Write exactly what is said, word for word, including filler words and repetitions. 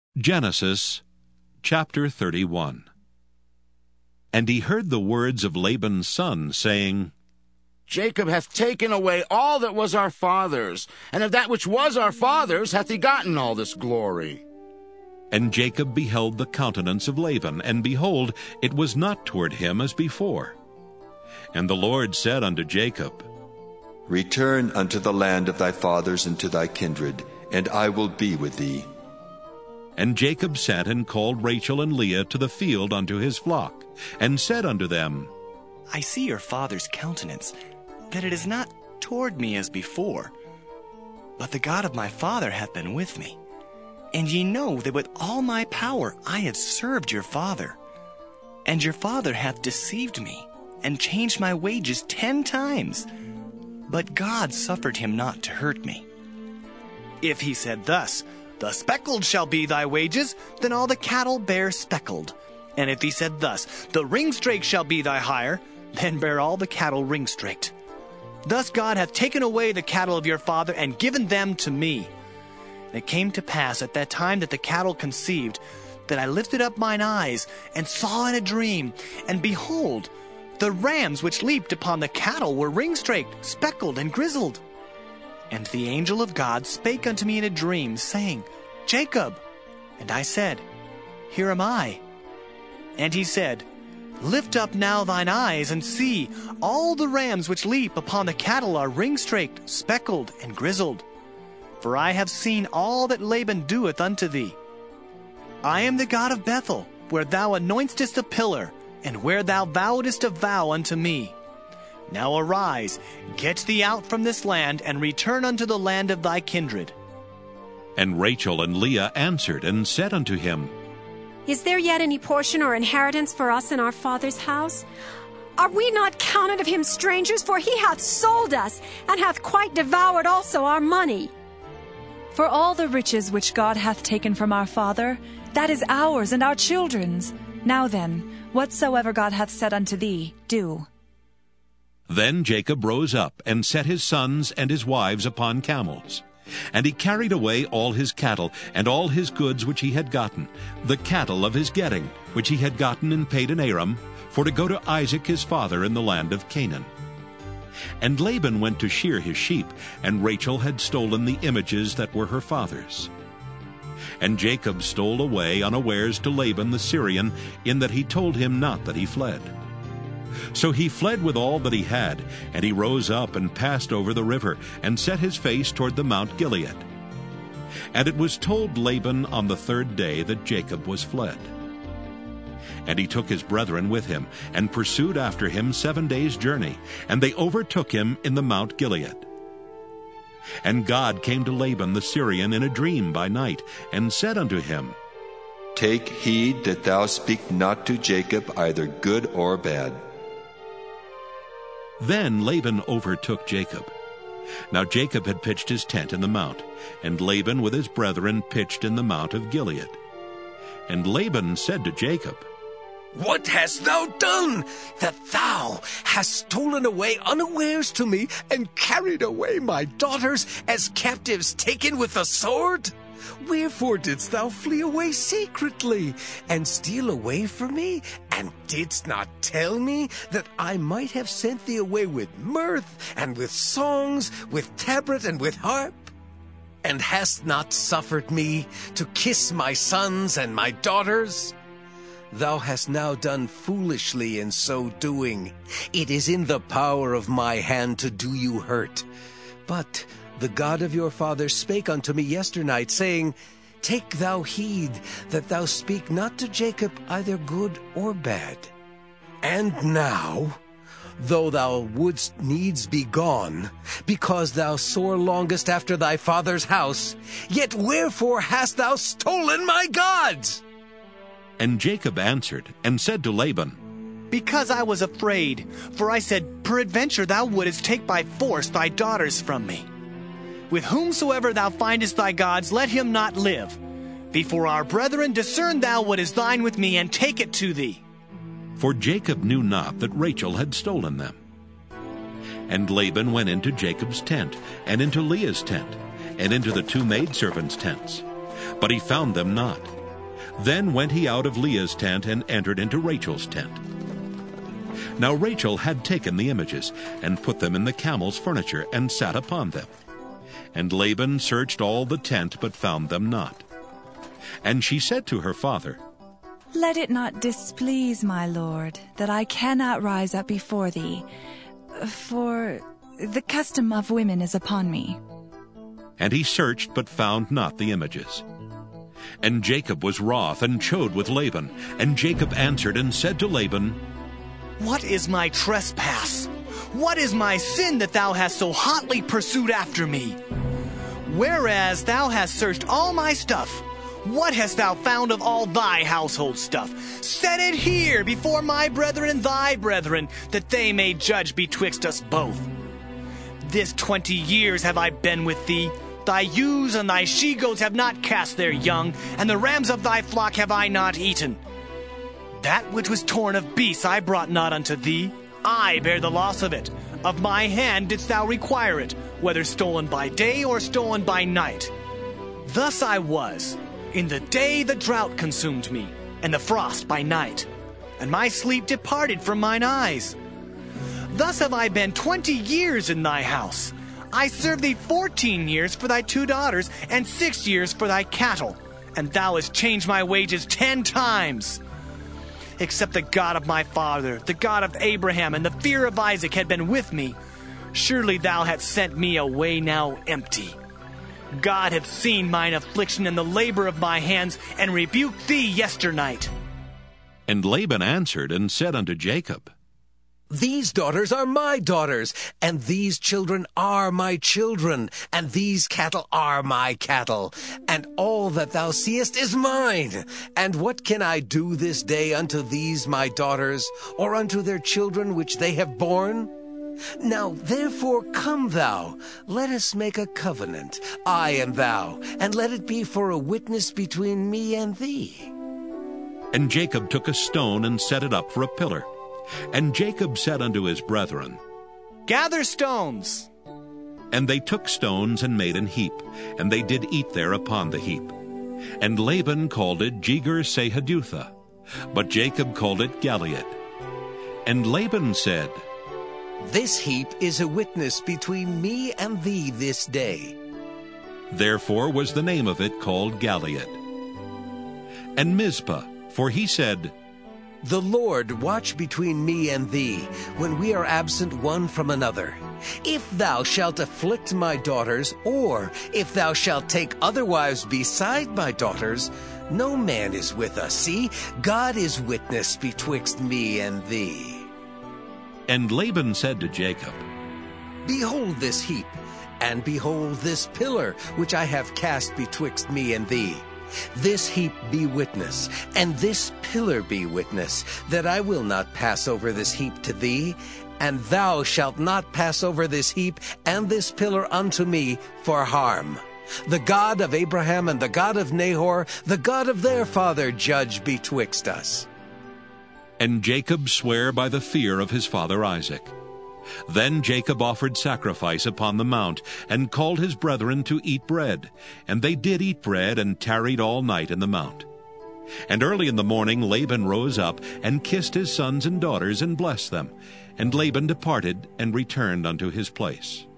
Genesis chapter thirty-one. And he heard the words of Laban's son, saying, Jacob hath taken away all that was our father's, and of that which was our father's hath he gotten all this glory. And Jacob beheld the countenance of Laban, and behold, it was not toward him as before. And the Lord said unto Jacob, Return unto the land of thy fathers and to thy kindred, and I will be with thee. And Jacob sent and called Rachel and Leah to the field unto his flock, and said unto them, I see your father's countenance, that it is not toward me as before. But the God of my father hath been with me. And ye know that with all my power I have served your father. And your father hath deceived me, and changed my wages ten times. But God suffered him not to hurt me. If he said thus, The speckled shall be thy wages, then all the cattle bear speckled. And if he said thus, The ringstraked shall be thy hire, then bear all the cattle ringstraked. Thus God hath taken away the cattle of your father, and given them to me. And it came to pass at that time that the cattle conceived, that I lifted up mine eyes, and saw in a dream, and behold, the rams which leaped upon the cattle were ringstraked, speckled, and grizzled. And the angel of God spake unto me in a dream, saying, Jacob. And I said, Here am I. And he said, Lift up now thine eyes, and see, all the rams which leap upon the cattle are ringstraked, speckled, and grizzled. For I have seen all that Laban doeth unto thee. I am the God of Bethel, where thou anointest a pillar, and where thou vowedest a vow unto me. Now arise, get thee out from this land, and return unto the land of thy kindred. And Rachel and Leah answered and said unto him, Is there yet any portion or inheritance for us in our father's house? Are we not counted of him strangers? For he hath sold us, and hath quite devoured also our money. For all the riches which God hath taken from our father, that is ours and our children's. Now then, whatsoever God hath said unto thee, do. Then Jacob rose up, and set his sons and his wives upon camels. And he carried away all his cattle, and all his goods which he had gotten, the cattle of his getting, which he had gotten in Padan Aram, for to go to Isaac his father in the land of Canaan. And Laban went to shear his sheep, and Rachel had stolen the images that were her father's. And Jacob stole away unawares to Laban the Syrian, in that he told him not that he fled. So he fled with all that he had, and he rose up and passed over the river, and set his face toward the Mount Gilead. And it was told Laban on the third day that Jacob was fled. And he took his brethren with him, and pursued after him seven days' journey, and they overtook him in the Mount Gilead. And God came to Laban the Syrian in a dream by night, and said unto him, Take heed that thou speak not to Jacob either good or bad. Then Laban overtook Jacob. Now Jacob had pitched his tent in the mount, and Laban with his brethren pitched in the mount of Gilead. And Laban said to Jacob, What hast thou done, that thou hast stolen away unawares to me, and carried away my daughters as captives taken with a sword? Wherefore didst thou flee away secretly, and steal away from me, and didst not tell me that I might have sent thee away with mirth, and with songs, with tabret, and with harp? And hast not suffered me to kiss my sons and my daughters? Thou hast now done foolishly in so doing. It is in the power of my hand to do you hurt. But the God of your father spake unto me yesternight, saying, Take thou heed that thou speak not to Jacob either good or bad. And now, though thou wouldst needs be gone, because thou sore longest after thy father's house, yet wherefore hast thou stolen my gods? And Jacob answered and said to Laban, Because I was afraid, for I said, Peradventure thou wouldest take by force thy daughters from me. With whomsoever thou findest thy gods, let him not live. Before our brethren, discern thou what is thine with me, and take it to thee. For Jacob knew not that Rachel had stolen them. And Laban went into Jacob's tent, and into Leah's tent, and into the two maidservants' tents. But he found them not. Then went he out of Leah's tent and entered into Rachel's tent. Now Rachel had taken the images, and put them in the camel's furniture, and sat upon them. And Laban searched all the tent, but found them not. And she said to her father, Let it not displease my lord, that I cannot rise up before thee, for the custom of women is upon me. And he searched, but found not the images. And Jacob was wroth, and chode with Laban. And Jacob answered and said to Laban, What is my trespass? What is my sin that thou hast so hotly pursued after me? Whereas thou hast searched all my stuff, what hast thou found of all thy household stuff? Set it here before my brethren and thy brethren, that they may judge betwixt us both. This twenty years have I been with thee. Thy ewes and thy she-goats have not cast their young, and the rams of thy flock have I not eaten. That which was torn of beasts I brought not unto thee. I bear the loss of it. Of my hand didst thou require it, whether stolen by day or stolen by night. Thus I was. In the day the drought consumed me, and the frost by night, and my sleep departed from mine eyes. Thus have I been twenty years in thy house. I served thee fourteen years for thy two daughters, and six years for thy cattle, and thou hast changed my wages ten times. Except the God of my father, the God of Abraham, and the fear of Isaac had been with me, surely thou hadst sent me away now empty. God hath seen mine affliction and the labor of my hands, and rebuked thee yesternight. And Laban answered and said unto Jacob, These daughters are my daughters, and these children are my children, and these cattle are my cattle, and all that thou seest is mine. And what can I do this day unto these my daughters, or unto their children which they have borne? Now therefore come thou, let us make a covenant, I and thou, and let it be for a witness between me and thee. And Jacob took a stone and set it up for a pillar. And Jacob said unto his brethren, Gather stones. And they took stones and made an heap, and they did eat there upon the heap. And Laban called it Jegar-sahadutha, but Jacob called it Galeed. And Laban said, This heap is a witness between me and thee this day. Therefore was the name of it called Galeed. And Mizpah, for he said, The Lord watch between me and thee, when we are absent one from another. If thou shalt afflict my daughters, or if thou shalt take other wives beside my daughters, no man is with us. See, God is witness betwixt me and thee. And Laban said to Jacob, Behold this heap, and behold this pillar, which I have cast betwixt me and thee. This heap be witness, and this pillar be witness, that I will not pass over this heap to thee, and thou shalt not pass over this heap and this pillar unto me for harm. The God of Abraham and the God of Nahor, the God of their father, judge betwixt us. And Jacob sware by the fear of his father Isaac. Then Jacob offered sacrifice upon the mount, and called his brethren to eat bread. And they did eat bread, and tarried all night in the mount. And early in the morning Laban rose up, and kissed his sons and daughters, and blessed them. And Laban departed, and returned unto his place.